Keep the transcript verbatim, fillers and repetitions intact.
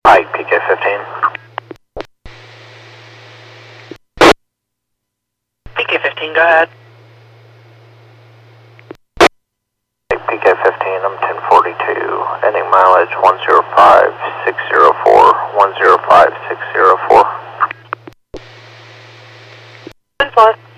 Hi, P K fifteen. P K fifteen, go ahead. P K fifteen, I'm ten forty-two, ending mileage one zero five six zero four, one zero five six zero four. ten four.